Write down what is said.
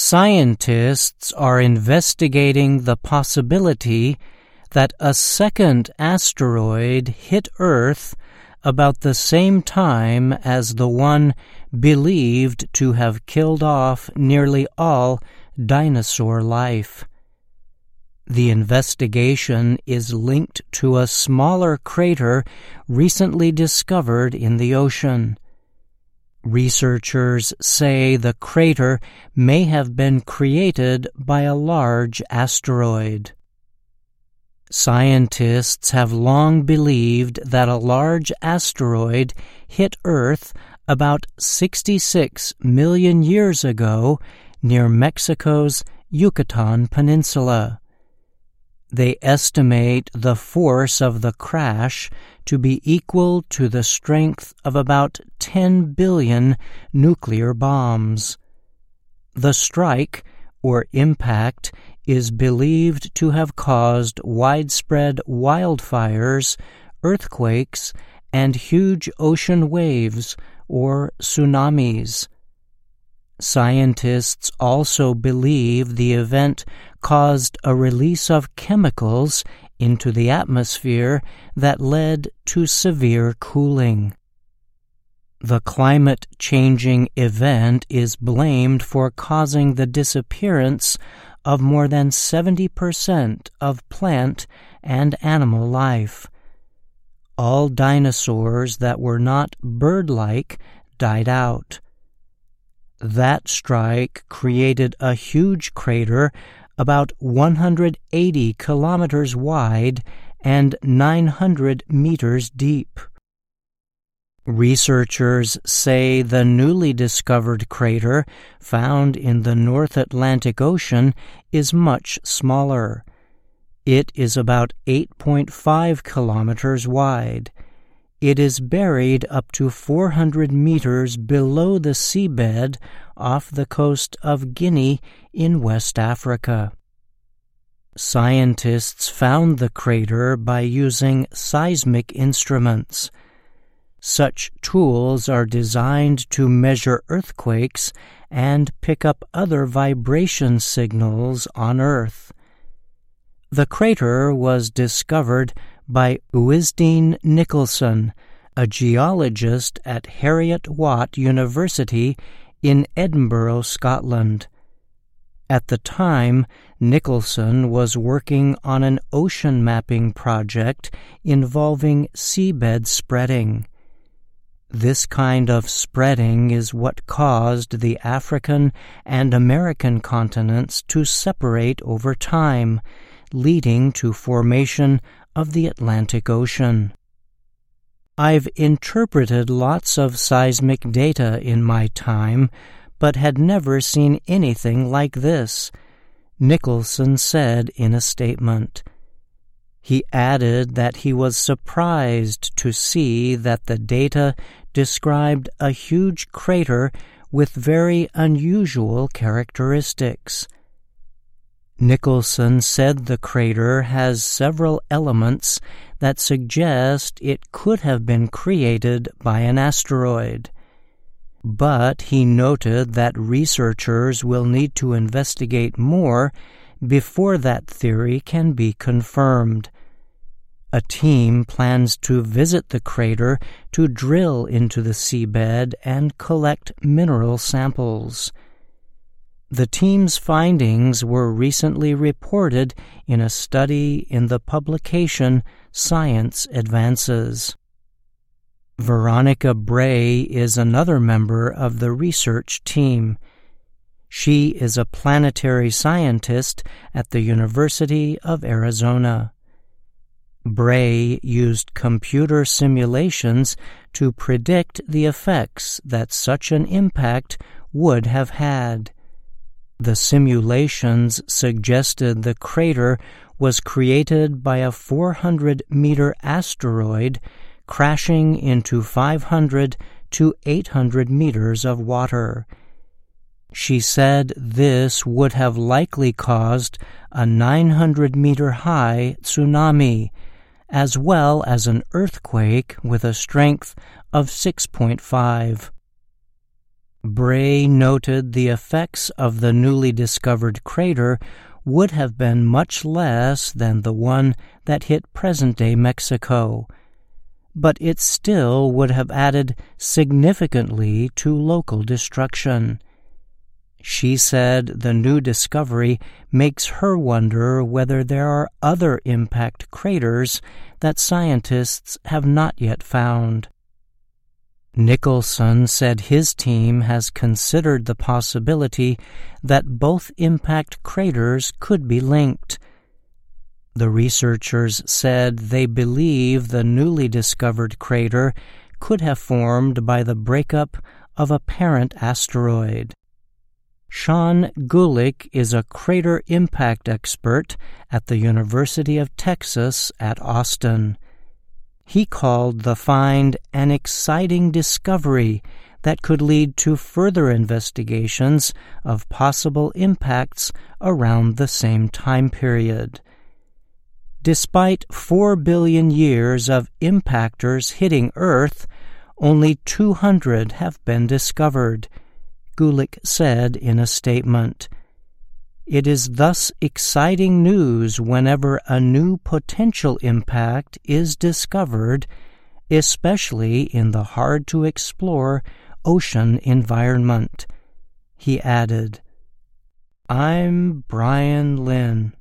Scientists are investigating the possibility that a second asteroid hit Earth about the same time as the one believed to have killed off nearly all dinosaur life. The investigation is linked to a smaller crater recently discovered in the ocean. Researchers say the crater may have been created by a large asteroid. Scientists have long believed that a large asteroid hit Earth about 66 million years ago near Mexico's Yucatan Peninsula. They estimate the force of the crash to be equal to the strength of about 10 billion nuclear bombs. The strike, or impact, is believed to have caused widespread wildfires, earthquakes, and huge ocean waves, or tsunamis. Scientists also believe the event caused a release of chemicals into the atmosphere that led to severe cooling. The climate-changing event is blamed for causing the disappearance of more than 70% of plant and animal life. All dinosaurs that were not bird-like died out. That strike created a huge crater about 180 kilometers wide and 900 meters deep. Researchers say the newly discovered crater found in the North Atlantic Ocean is much smaller. It is about 8.5 kilometers wide. It is buried up to 400 meters below the seabed off the coast of Guinea in West Africa. Scientists found the crater by using seismic instruments. Such tools are designed to measure earthquakes and pick up other vibration signals on Earth. The crater was discovered by Uisdene Nicholson, a geologist at Heriot-Watt University in Edinburgh, Scotland. At the time, Nicholson was working on an ocean mapping project involving seabed spreading. This kind of spreading is what caused the African and American continents to separate over time, leading to formation of the Atlantic Ocean. I've interpreted lots of seismic data in my time, but had never seen anything like this, Nicholson said in a statement. He added that he was surprised to see that the data described a huge crater with very unusual characteristics. Nicholson said the crater has several elements that suggest it could have been created by an asteroid. But he noted that researchers will need to investigate more before that theory can be confirmed. A team plans to visit the crater to drill into the seabed and collect mineral samples. The team's findings were recently reported in a study in the publication Science Advances. Veronica Bray is another member of the research team. She is a planetary scientist at the University of Arizona. Bray used computer simulations to predict the effects that such an impact would have had. The simulations suggested the crater was created by a 400-meter asteroid crashing into 500 to 800 meters of water. She said this would have likely caused a 900-meter-high tsunami, as well as an earthquake with a strength of 6.5. Bray noted the effects of the newly discovered crater would have been much less than the one that hit present-day Mexico, but it still would have added significantly to local destruction. She said the new discovery makes her wonder whether there are other impact craters that scientists have not yet found. Nicholson said his team has considered the possibility that both impact craters could be linked. The researchers said they believe the newly discovered crater could have formed by the breakup of a parent asteroid. Sean Gulick is a crater impact expert at the University of Texas at Austin. He called the find an exciting discovery that could lead to further investigations of possible impacts around the same time period. Despite 4 billion years of impactors hitting Earth, only 200 have been discovered, Gulick said in a statement. It is thus exciting news whenever a new potential impact is discovered, especially in the hard-to-explore ocean environment. He added, "I'm Brian Lynn."